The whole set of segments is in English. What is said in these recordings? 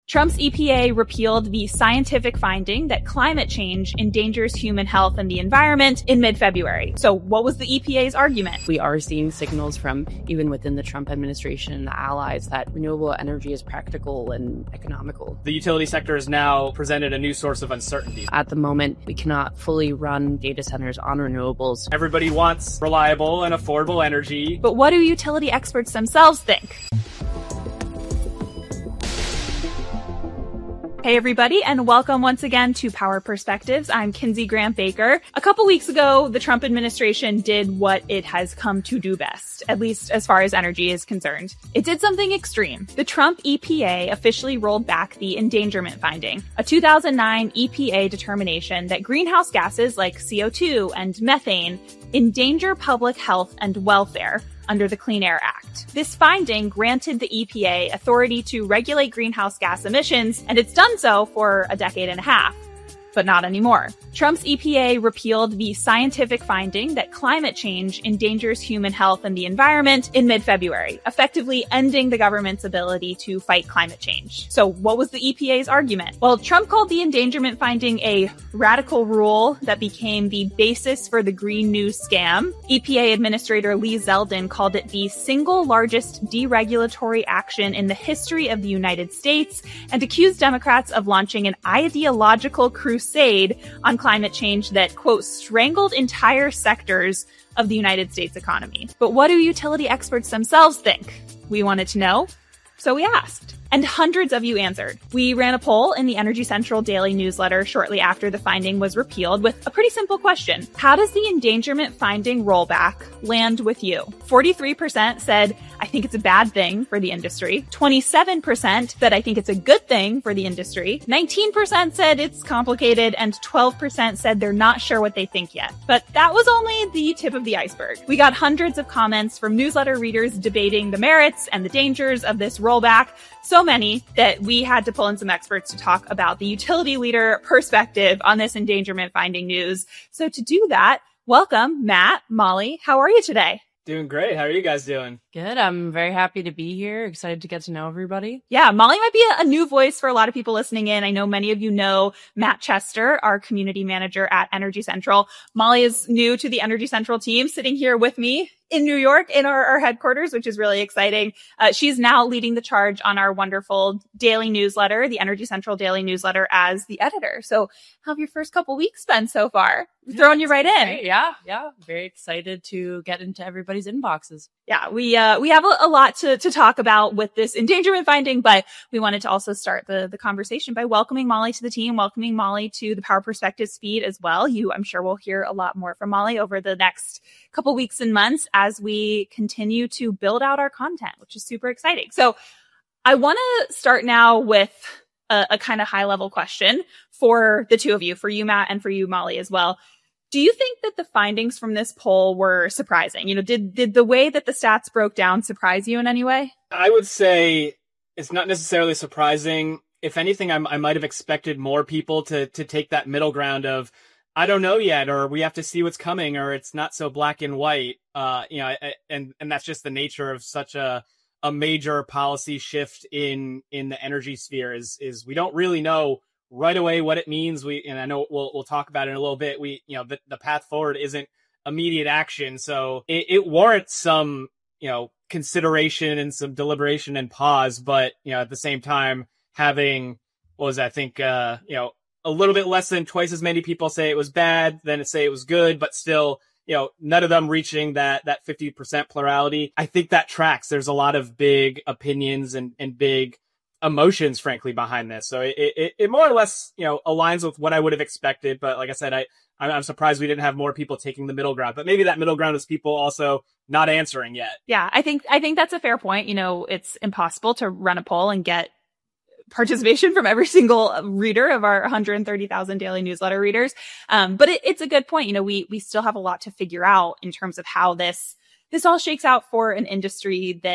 Trump's EPA repealed the scientific finding that climate change endangers human health and the environment in mid-February. So what was the EPA's argument? We are seeing signals from even within the Trump administration and the allies that renewable energy is practical and economical. The utility sector has now presented a new source of uncertainty. At the moment, we cannot fully run data centers on renewables. Everybody wants reliable and affordable energy. But what do utility experts themselves think? Hey everybody, and welcome once again to Power Perspectives. I'm Kinsey Grant Baker. A couple weeks ago, the Trump administration did what it has come to do best, at least as far as energy is concerned. It did something extreme. The Trump EPA officially rolled back the endangerment finding, a 2009 EPA determination that greenhouse gases like CO2 and methane endanger public health and welfare under the Clean Air Act. This finding granted the EPA authority to regulate greenhouse gas emissions, and it's done so for a decade and a half. But not anymore. Trump's EPA repealed the scientific finding that climate change endangers human health and the environment in mid-February, effectively ending the government's ability to fight climate change. So what was the EPA's argument? Well, Trump called the endangerment finding a radical rule that became the basis for the Green New scam. EPA Administrator Lee Zeldin called it the single largest deregulatory action in the history of the United States and accused Democrats of launching an ideological crusade on climate change that, quote, strangled entire sectors of the United States economy. But what do utility experts themselves think? We wanted to know, so we asked. And hundreds of you answered. We ran a poll in the Energy Central daily newsletter shortly after the finding was repealed with a pretty simple question. How does the endangerment finding rollback land with you? 43% said, I think it's a bad thing for the industry. 27% said, I think it's a good thing for the industry. 19% said it's complicated, and 12% said they're not sure what they think yet. But that was only the tip of the iceberg. We got hundreds of comments from newsletter readers debating the merits and the dangers of this rollback. So many that we had to pull in some experts to talk about the utility leader perspective on this endangerment finding news. So to do that, welcome, Matt, Molly. How are you today? Doing great. How are you guys doing? Good. I'm very happy to be here. Excited to get to know everybody. Yeah, Molly might be a new voice for a lot of people listening in. I know many of you know Matt Chester, our community manager at Energy Central. Molly is new to the Energy Central team, sitting here with me in New York in our headquarters, which is really exciting. She's now leading the charge on our wonderful daily newsletter, the Energy Central daily newsletter, as the editor. So how have your first couple weeks been so far? Throwing you right in. Great. Yeah. Very excited to get into everybody's inboxes. Yeah, we have a lot to talk about with this endangerment finding, but we wanted to also start the conversation by welcoming Molly to the team, welcoming Molly to the Power Perspectives feed as well. I'm sure we'll hear a lot more from Molly over the next couple weeks and months as we continue to build out our content, which is super exciting. So I want to start now with a kind of high level question for the two of you, for you, Matt, and for you, Molly, as well. Do you think that the findings from this poll were surprising? Did the way that the stats broke down surprise you in any way? I would say it's not necessarily surprising. If anything, I might have expected more people to take that middle ground of, I don't know yet, or we have to see what's coming, or it's not so black and white. And that's just the nature of such a major policy shift in the energy sphere is we don't really know right away what it means. And I know we'll talk about it in a little bit. The path forward isn't immediate action. So it warrants some, consideration and some deliberation and pause. But, at the same time, having, a little bit less than twice as many people say it was bad than say it was good, but still, none of them reaching that 50% plurality. I think that tracks. There's a lot of big opinions and big emotions, frankly, behind this. So it more or less, aligns with what I would have expected. But like I said, I'm surprised we didn't have more people taking the middle ground. But maybe that middle ground is people also not answering yet. Yeah, I think that's a fair point. It's impossible to run a poll and get participation from every single reader of our 130,000 daily newsletter readers. But it's a good point. We still have a lot to figure out in terms of how this all shakes out for an industry that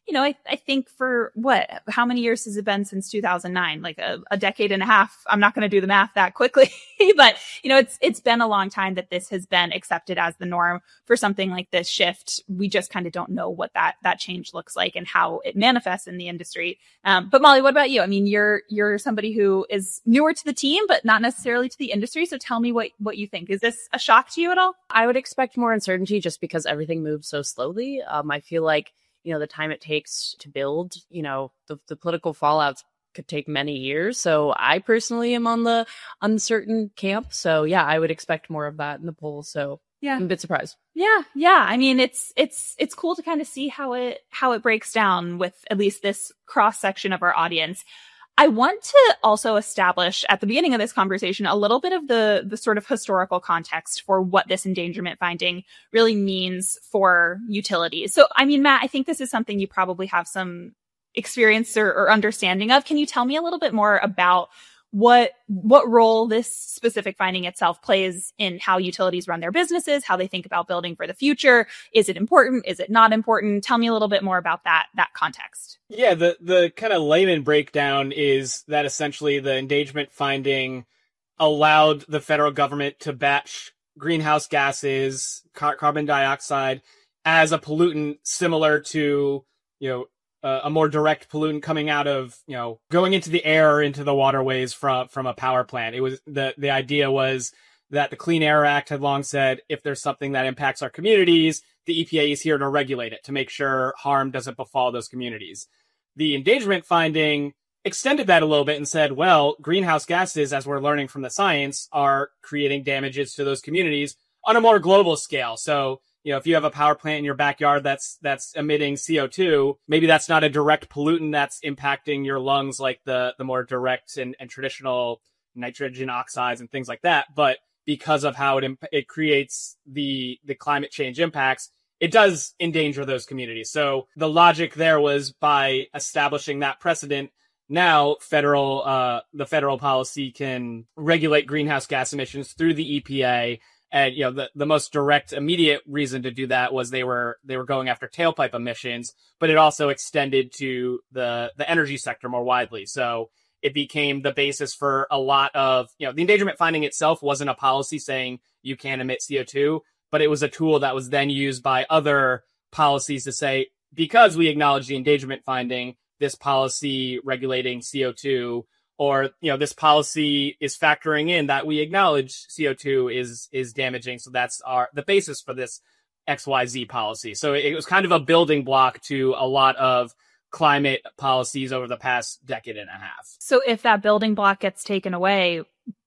I think for how many years has it been since 2009? Like a decade and a half. I'm not going to do the math that quickly, but it's been a long time that this has been accepted as the norm for something like this shift. We just kind of don't know what that change looks like and how it manifests in the industry. But Molly, what about you? I mean, you're somebody who is newer to the team, but not necessarily to the industry. So tell me what you think. Is this a shock to you at all? I would expect more uncertainty just because everything moves so slowly. I feel like the time it takes to build, the political fallouts could take many years. So I personally am on the uncertain camp. So yeah, I would expect more of that in the polls. So yeah, I'm a bit surprised. Yeah. I mean, it's cool to kind of see how it breaks down with at least this cross section of our audience. I want to also establish at the beginning of this conversation a little bit of the sort of historical context for what this endangerment finding really means for utilities. So, I mean, Matt, I think this is something you probably have some experience or understanding of. Can you tell me a little bit more about what role this specific finding itself plays in how utilities run their businesses, how they think about building for the future? Is it important? Is it not important? Tell me a little bit more about that context. Yeah, the kind of layman breakdown is that essentially the endangerment finding allowed the federal government to batch greenhouse gases, carbon dioxide, as a pollutant similar to, a more direct pollutant coming out of, going into the air or into the waterways from a power plant. It was the idea was that the Clean Air Act had long said, if there's something that impacts our communities, the EPA is here to regulate it, to make sure harm doesn't befall those communities. The endangerment finding extended that a little bit and said, well, greenhouse gases, as we're learning from the science, are creating damages to those communities on a more global scale. So, if you have a power plant in your backyard that's emitting CO2, maybe that's not a direct pollutant that's impacting your lungs like the more direct and traditional nitrogen oxides and things like that. But because of how it creates the climate change impacts, it does endanger those communities. So the logic there was by establishing that precedent, now the federal policy can regulate greenhouse gas emissions through the EPA. And, the most direct, immediate reason to do that was they were going after tailpipe emissions, but it also extended to the energy sector more widely. So it became the basis for a lot of, the endangerment finding itself wasn't a policy saying you can't emit CO2, but it was a tool that was then used by other policies to say, because we acknowledge the endangerment finding, this policy regulating CO2, or, this policy is factoring in that we acknowledge CO2 is damaging. So that's the basis for this XYZ policy. So it was kind of a building block to a lot of climate policies over the past decade and a half. So if that building block gets taken away,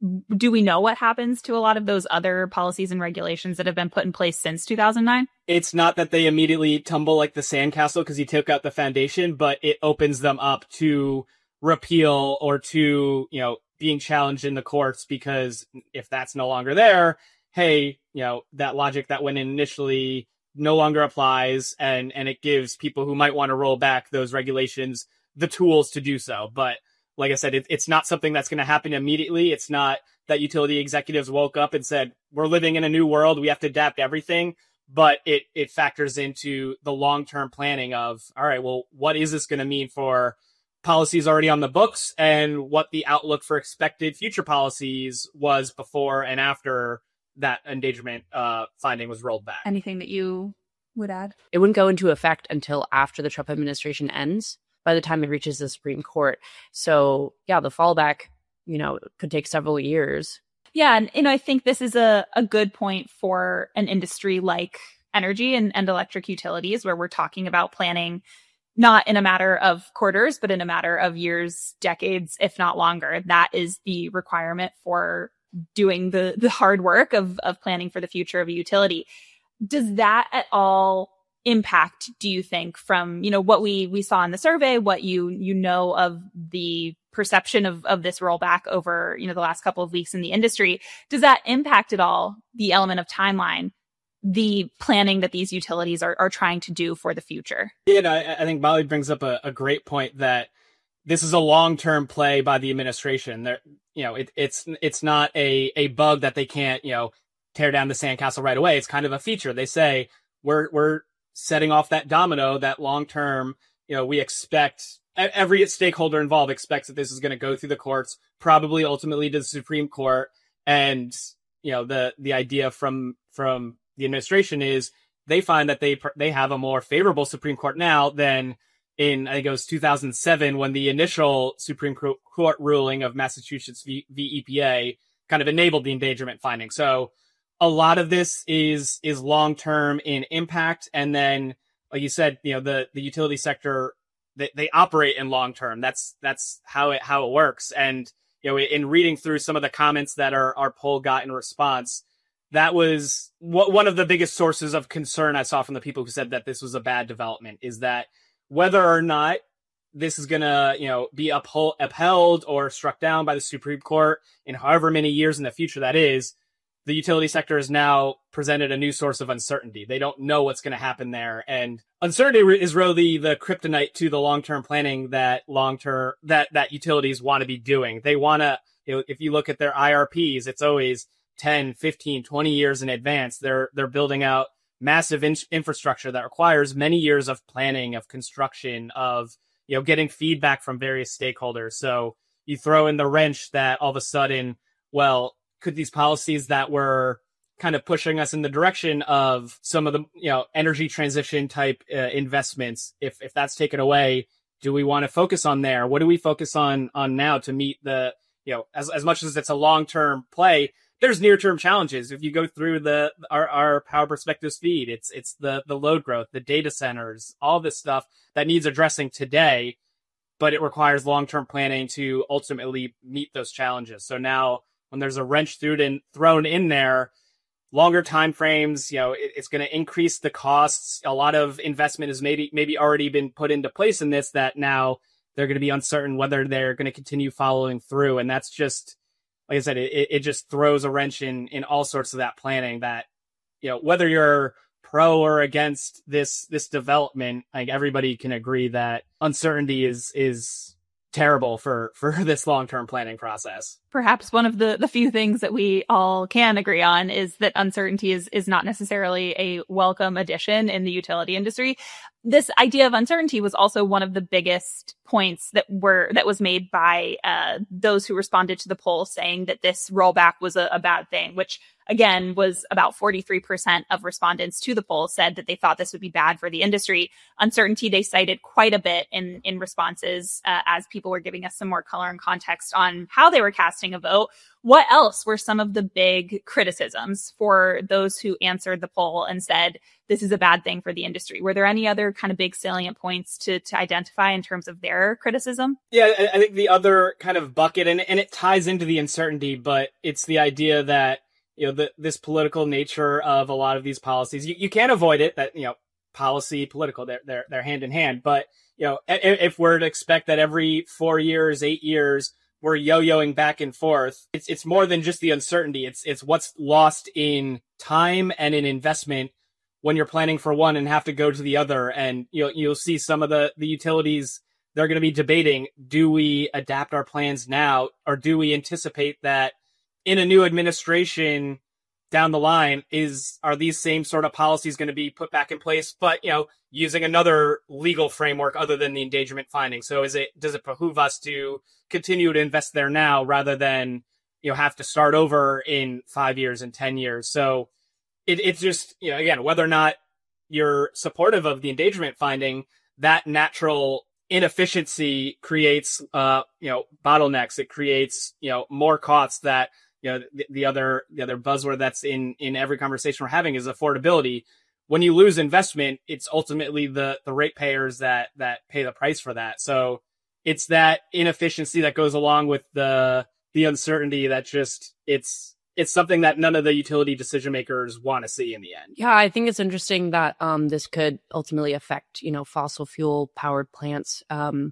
do we know what happens to a lot of those other policies and regulations that have been put in place since 2009? It's not that they immediately tumble like the sandcastle because you took out the foundation, but it opens them up to repeal or to, being challenged in the courts, because if that's no longer there, hey, that logic that went in initially no longer applies, and it gives people who might want to roll back those regulations the tools to do so. But like I said, it's not something that's going to happen immediately. It's not that utility executives woke up and said, we're living in a new world, we have to adapt everything. But it factors into the long-term planning of, all right, well, what is this going to mean for policies already on the books, and what the outlook for expected future policies was before and after that endangerment finding was rolled back. Anything that you would add? It wouldn't go into effect until after the Trump administration ends, by the time it reaches the Supreme Court. So yeah, the fallback, could take several years. Yeah. And, I think this is a good point for an industry like energy and electric utilities, where we're talking about planning not in a matter of quarters, but in a matter of years, decades, if not longer. That is the requirement for doing the hard work of planning for the future of a utility. Does that at all impact, do you think, from, what we saw in the survey, what you know of the perception of this rollback over, the last couple of weeks in the industry? Does that impact at all the element of timeline, the planning that these utilities are trying to do for the future? Yeah, I think Molly brings up a great point that this is a long-term play by the administration. There, it's not a bug that they can't, tear down the sandcastle right away. It's kind of a feature. They say we're setting off that domino, that long-term we expect every stakeholder involved expects that this is going to go through the courts, probably ultimately to the Supreme Court. And, the idea from the administration is they find that they have a more favorable Supreme Court now than in, I think it was 2007, when the initial Supreme Court ruling of Massachusetts v. EPA kind of enabled the endangerment finding. So a lot of this is long-term in impact. And then, like you said, the utility sector, they operate in long-term. That's how it works. And, in reading through some of the comments that our poll got in response, that was one of the biggest sources of concern I saw from the people who said that this was a bad development, is that whether or not this is going to, be upheld or struck down by the Supreme Court in however many years in the future that is, the utility sector has now presented a new source of uncertainty. They don't know what's going to happen there. And uncertainty is really the kryptonite to the long-term planning that utilities want to be doing. They want to, if you look at their IRPs, it's always 10, 15, 20 years in advance. They're building out massive infrastructure that requires many years of planning, of construction, of, getting feedback from various stakeholders. So you throw in the wrench that all of a sudden, well, could these policies that were kind of pushing us in the direction of some of the, energy transition type investments, if that's taken away, do we want to focus on there? What do we focus on now to meet the, as much as it's a long-term play, there's near-term challenges. If you go through our Power Perspectives feed, it's the load growth, the data centers, all this stuff that needs addressing today, but it requires long-term planning to ultimately meet those challenges. So now, when there's a wrench thrown in there, longer time frames, it's going to increase the costs. A lot of investment has maybe already been put into place in this, that now they're going to be uncertain whether they're going to continue following through. And that's just, like I said, it just throws a wrench in all sorts of that planning that, whether you're pro or against this development, like everybody can agree that uncertainty is terrible for this long-term planning process. Perhaps one of the few things that we all can agree on is that uncertainty is not necessarily a welcome addition in the utility industry. This idea of uncertainty was also one of the biggest points that was made by those who responded to the poll, saying that this rollback was a bad thing, which again was about 43% of respondents to the poll said that they thought this would be bad for the industry. Uncertainty they cited quite a bit in responses as people were giving us some more color and context on how they were casting a vote. What else were some of the big criticisms for those who answered the poll and said this is a bad thing for the industry? Were there any other kind of big salient points to identify in terms of their criticism? Yeah, I think the other kind of bucket, and it ties into the uncertainty, but it's the idea that, this political nature of a lot of these policies, you can't avoid it, that, policy, political, they're hand in hand. But, if we're to expect that every 4 years, 8 years, we're yo-yoing back and forth, it's more than just the uncertainty. It's what's lost in time and in investment when you're planning for one and have to go to the other. And you'll see some of the utilities, they're going to be debating, do we adapt our plans now, or do we anticipate that in a new administration down the line, are these same sort of policies going to be put back in place, but, using another legal framework other than the endangerment finding? So does it behoove us to continue to invest there now rather than, have to start over in 5 years and 10 years? So it's just, again, whether or not you're supportive of the endangerment finding, that natural inefficiency creates, bottlenecks. It creates, more costs that, the other buzzword that's in every conversation we're having is affordability. When you lose investment, it's ultimately the ratepayers that pay the price for that. So it's that inefficiency that goes along with the uncertainty that just, it's something that none of the utility decision makers want to see in the end. Yeah, I think it's interesting that this could ultimately affect, fossil fuel powered plants.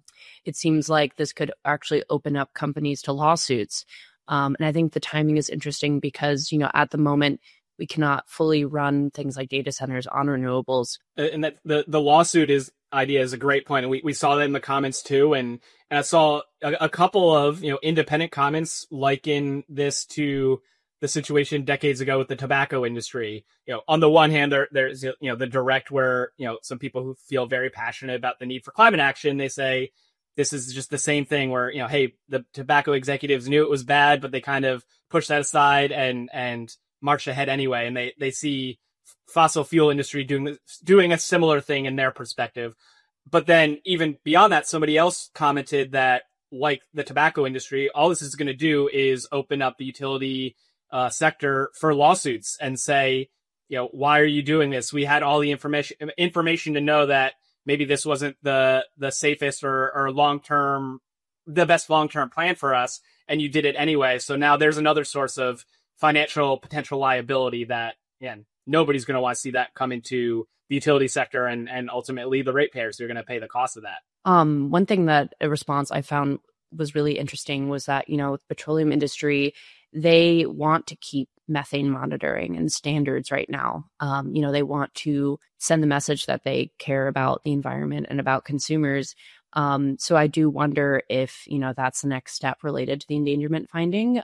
It seems like this could actually open up companies to lawsuits. And I think the timing is interesting because, at the moment, we cannot fully run things like data centers on renewables. And that the lawsuit idea is a great point. And we saw that in the comments too. And I saw a couple of, independent comments liken this to the situation decades ago with the tobacco industry. On the one hand, there's the direct where, some people who feel very passionate about the need for climate action, they say this is just the same thing where, hey, the tobacco executives knew it was bad, but they kind of pushed that aside and marched ahead anyway. And they see fossil fuel industry doing a similar thing in their perspective. But then even beyond that, somebody else commented that, like the tobacco industry, all this is going to do is open up the utility sector for lawsuits and say, why are you doing this? We had all the information to know that maybe this wasn't the safest or the best long-term plan for us, and you did it anyway. So now there's another source of financial potential liability that, nobody's going to want to see that come into the utility sector and ultimately the ratepayers who are going to pay the cost of that. One thing that a response I found was really interesting was that, the petroleum industry, they want to keep methane monitoring and standards right now. They want to send the message that they care about the environment and about consumers. So I do wonder if, that's the next step related to the endangerment finding.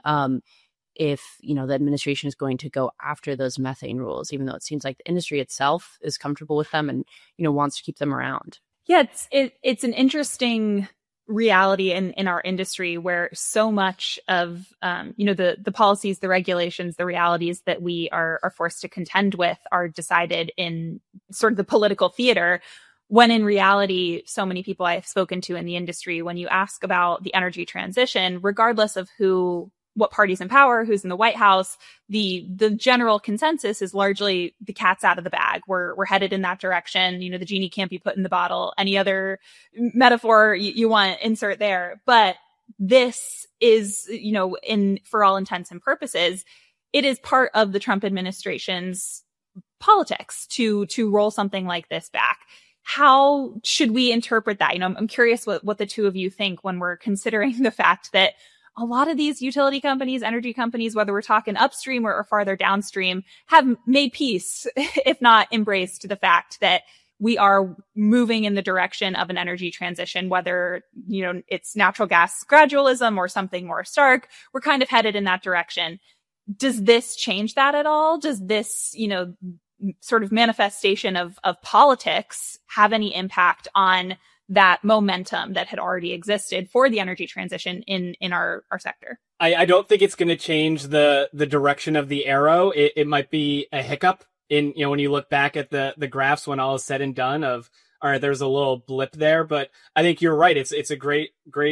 If, the administration is going to go after those methane rules, even though it seems like the industry itself is comfortable with them and, wants to keep them around. Yeah, it's an interesting reality in our industry where so much of, the policies, the regulations, the realities that we are forced to contend with are decided in sort of the political theater, when in reality, so many people I've spoken to in the industry, when you ask about the energy transition, regardless of what party's in power, who's in the White House, the general consensus is largely the cat's out of the bag. We're headed in that direction. The genie can't be put in the bottle. Any other metaphor you want, insert there. But this is, for all intents and purposes, it is part of the Trump administration's politics to roll something like this back. How should we interpret that? I'm curious what the two of you think when we're considering the fact that a lot of these utility companies, energy companies, whether we're talking upstream or farther downstream, have made peace, if not embraced the fact that we are moving in the direction of an energy transition, whether, it's natural gas gradualism or something more stark. We're kind of headed in that direction. Does this change that at all? Does this, sort of manifestation of politics have any impact on that momentum that had already existed for the energy transition in our sector? I don't think it's going to change the direction of the arrow. It might be a hiccup in, when you look back at the graphs when all is said and done of, all right, there's a little blip there, but I think you're right. It's a great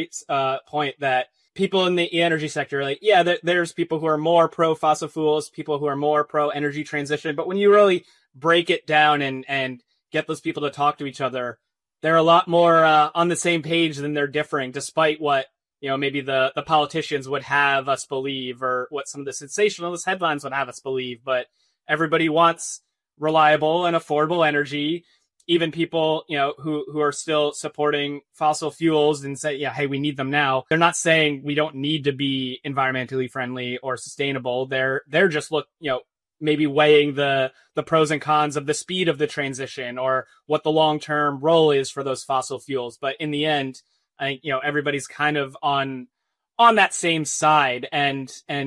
point that people in the energy sector are like, yeah, there's people who are more pro fossil fuels, people who are more pro energy transition. But when you really break it down and get those people to talk to each other, they're a lot more on the same page than they're differing, despite what, maybe the politicians would have us believe or what some of the sensationalist headlines would have us believe. But everybody wants reliable and affordable energy. Even people, who are still supporting fossil fuels and say, yeah, hey, we need them now. They're not saying we don't need to be environmentally friendly or sustainable. They're just maybe weighing the pros and cons of the speed of the transition or what the long-term role is for those fossil fuels. But in the end, I think, everybody's kind of on that same side. And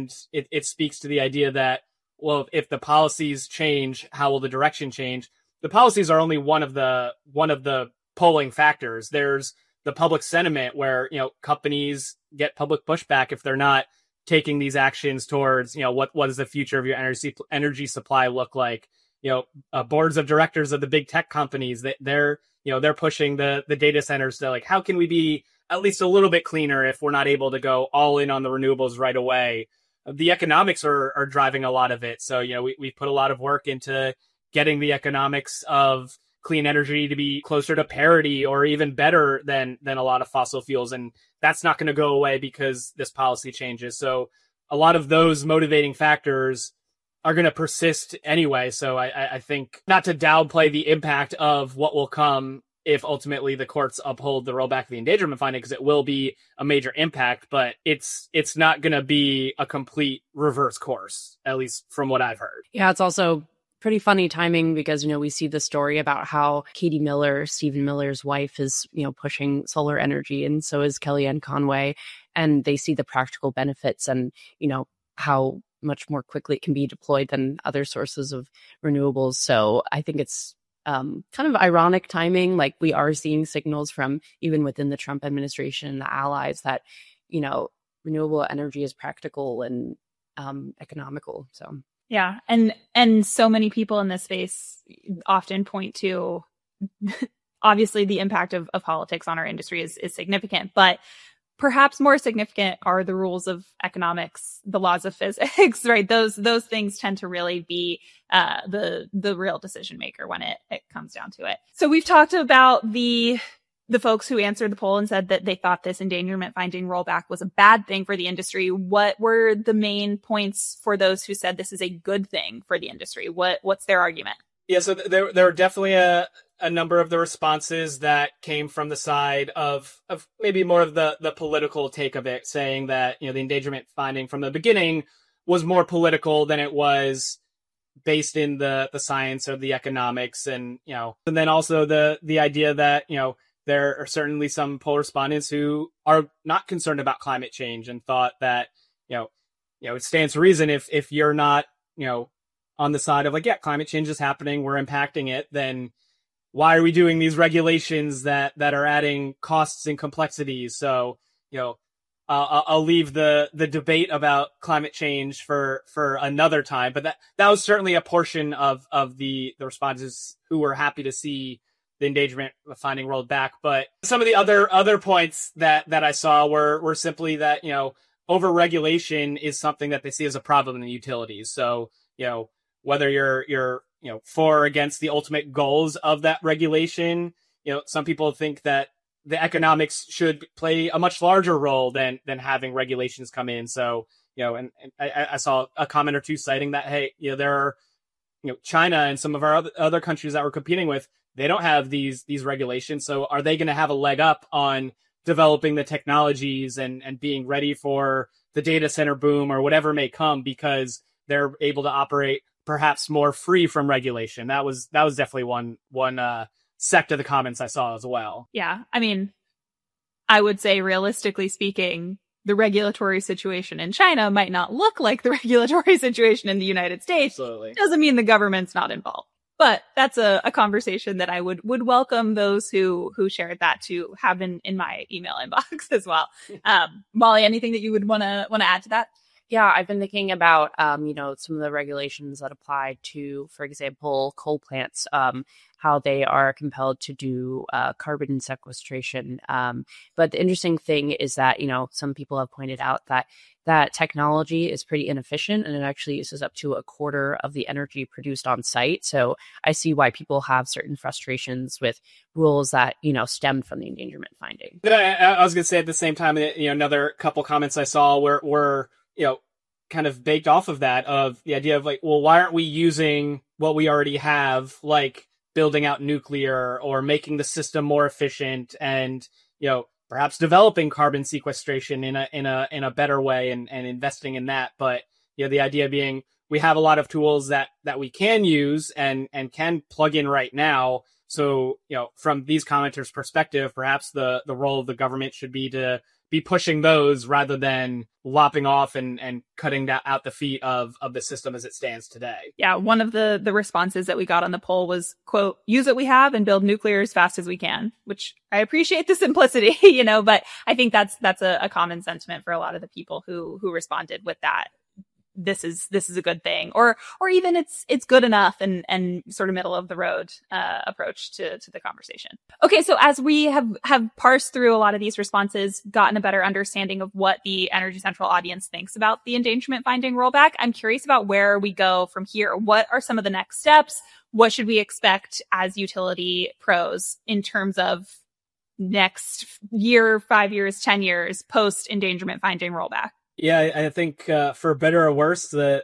it speaks to the idea that, well, if the policies change, how will the direction change? The policies are only one of the polling factors. There's the public sentiment where, companies get public pushback if they're not taking these actions towards, what does the future of your energy supply look like? Boards of directors of the big tech companies, they're pushing the data centers to how can we be at least a little bit cleaner if we're not able to go all in on the renewables right away? The economics are driving a lot of it. So, we put a lot of work into getting the economics of clean energy to be closer to parity or even better than a lot of fossil fuels. And that's not going to go away because this policy changes. So a lot of those motivating factors are going to persist anyway. So I think not to downplay the impact of what will come if ultimately the courts uphold the rollback of the endangerment finding, because it will be a major impact, but it's not going to be a complete reverse course, at least from what I've heard. Yeah, it's also pretty funny timing because, we see the story about how Katie Miller, Stephen Miller's wife, is, pushing solar energy, and so is Kellyanne Conway. And they see the practical benefits and, how much more quickly it can be deployed than other sources of renewables. So I think it's kind of ironic timing. Like, we are seeing signals from even within the Trump administration and the allies that, renewable energy is practical and economical. So yeah, and so many people in this space often point to obviously the impact of politics on our industry is significant, but perhaps more significant are the rules of economics, the laws of physics, right? Those things tend to really be the real decision maker when it comes down to it. So we've talked about the folks who answered the poll and said that they thought this endangerment finding rollback was a bad thing for the industry. What were the main points for those who said this is a good thing for the industry? What's their argument? Yeah, so there were definitely a number of the responses that came from the side of maybe more of the political take of it, saying that, the endangerment finding from the beginning was more political than it was based in the science or the economics. And, and then also the idea that, there are certainly some poll respondents who are not concerned about climate change and thought that, it stands to reason if you're not, on the side of like, yeah, climate change is happening, we're impacting it, then why are we doing these regulations that are adding costs and complexities? So, I'll leave the debate about climate change for another time, but that was certainly a portion of the respondents who were happy to see the endangerment finding rolled back. But some of the other points that I saw were simply that, over-regulation is something that they see as a problem in the utilities. So, whether you're for or against the ultimate goals of that regulation, some people think that the economics should play a much larger role than having regulations come in. So, and I saw a comment or two citing that, hey, there are, China and some of our other countries that we're competing with, they don't have these regulations. So are they going to have a leg up on developing the technologies and being ready for the data center boom or whatever may come because they're able to operate perhaps more free from regulation? That was definitely one sect of the comments I saw as well. Yeah. I mean, I would say realistically speaking, the regulatory situation in China might not look like the regulatory situation in the United States. Absolutely. Doesn't mean the government's not involved. But that's a conversation that I would welcome those who shared that to have in my email inbox as well. Molly, anything that you would want to add to that? Yeah, I've been thinking about, some of the regulations that apply to, for example, coal plants, how they are compelled to do carbon sequestration. But the interesting thing is that, some people have pointed out that technology is pretty inefficient and it actually uses up to a quarter of the energy produced on site. So I see why people have certain frustrations with rules that, stemmed from the endangerment finding. I was going to say at the same time, another couple comments I saw were kind of baked off of that, of the idea of like, well, why aren't we using what we already have, like building out nuclear or making the system more efficient and, perhaps developing carbon sequestration in a better way and investing in that. But, the idea being we have a lot of tools that we can use and can plug in right now. So, from these commenters' perspective, perhaps the role of the government should be to be pushing those rather than lopping off and cutting out the feet of the system as it stands today. Yeah, one of the responses that we got on the poll was, quote, use what we have and build nuclear as fast as we can, which I appreciate the simplicity, but I think that's a common sentiment for a lot of the people who responded with that. This is a good thing, or even it's good enough and sort of middle of the road approach to the conversation. Okay, so as we have parsed through a lot of these responses, gotten a better understanding of what the Energy Central audience thinks about the endangerment finding rollback, I'm curious about where we go from here. What are some of the next steps? What should we expect as utility pros in terms of next year, 5 years, 10 years post endangerment finding rollback? Yeah, I think for better or worse, the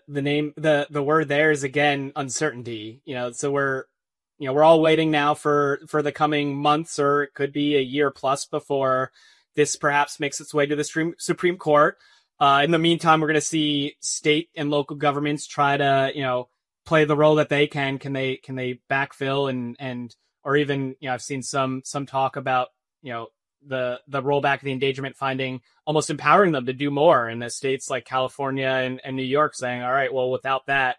word there is again uncertainty. So we're all waiting now for the coming months, or it could be a year plus before this perhaps makes its way to the Supreme Court. In the meantime, we're going to see state and local governments try to play the role that they can. Can they backfill and or even I've seen some talk about the rollback of the endangerment finding almost empowering them to do more, and the states like California and New York saying, all right, well, without that,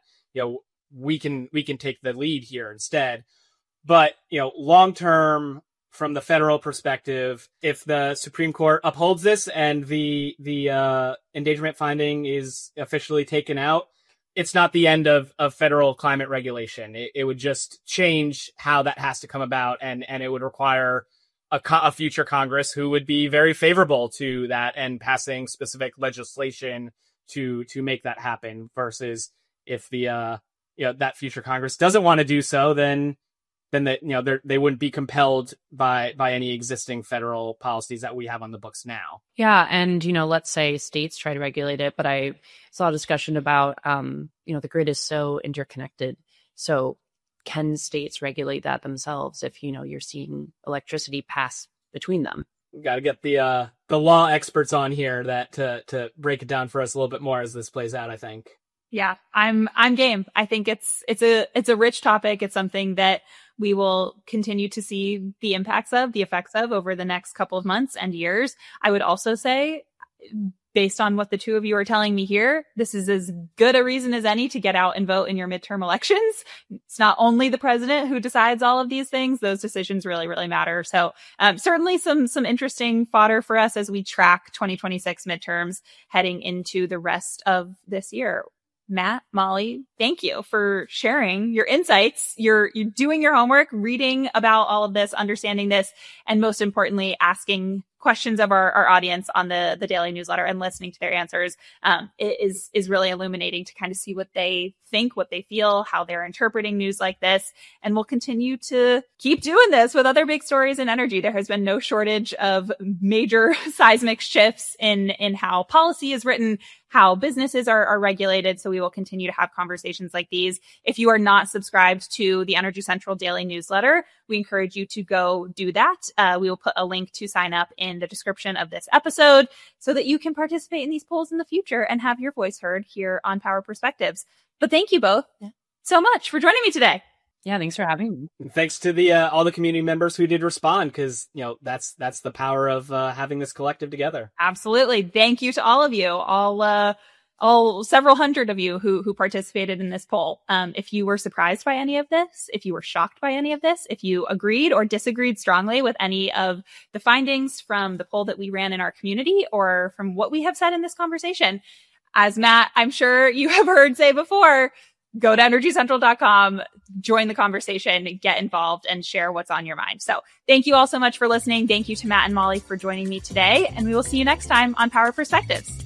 we can take the lead here instead. But, long term, from the federal perspective, if the Supreme Court upholds this and the endangerment finding is officially taken out, it's not the end of federal climate regulation. It would just change how that has to come about, and it would require a future Congress who would be very favorable to that and passing specific legislation to make that happen. Versus if the that future Congress doesn't want to do so, then they wouldn't be compelled by any existing federal policies that we have on the books now. Yeah. And, let's say states try to regulate it, but I saw a discussion about, the grid is so interconnected. So can states regulate that themselves if, you're seeing electricity pass between them? We've got to get the law experts on here to break it down for us a little bit more as this plays out, I think. Yeah, I'm game. I think it's a rich topic. It's something that we will continue to see the effects of over the next couple of months and years. I would also say, based on what the two of you are telling me here, this is as good a reason as any to get out and vote in your midterm elections. It's not only the president who decides all of these things. Those decisions really, really matter. So certainly some interesting fodder for us as we track 2026 midterms heading into the rest of this year. Matt, Molly, thank you for sharing your insights. You're doing your homework, reading about all of this, understanding this, and most importantly, asking questions of our audience on the daily newsletter and listening to their answers. It is really illuminating to kind of see what they think, what they feel, how they're interpreting news like this. And we'll continue to keep doing this with other big stories in energy. There has been no shortage of major seismic shifts in how policy is written, how businesses are regulated. So we will continue to have conversations like these. If you are not subscribed to the Energy Central Daily Newsletter, we encourage you to go do that. We will put a link to sign up in the description of this episode so that you can participate in these polls in the future and have your voice heard here on Power Perspectives. But thank you both so much for joining me today. Yeah, thanks for having me. And thanks to all the community members who did respond, because that's the power of having this collective together. Absolutely. Thank you to all of you, all several hundred of you who participated in this poll. If you were surprised by any of this, if you were shocked by any of this, if you agreed or disagreed strongly with any of the findings from the poll that we ran in our community or from what we have said in this conversation, as Matt, I'm sure you have heard say before, go to energycentral.com, join the conversation, get involved, and share what's on your mind. So thank you all so much for listening. Thank you to Matt and Molly for joining me today, and we will see you next time on Power Perspectives.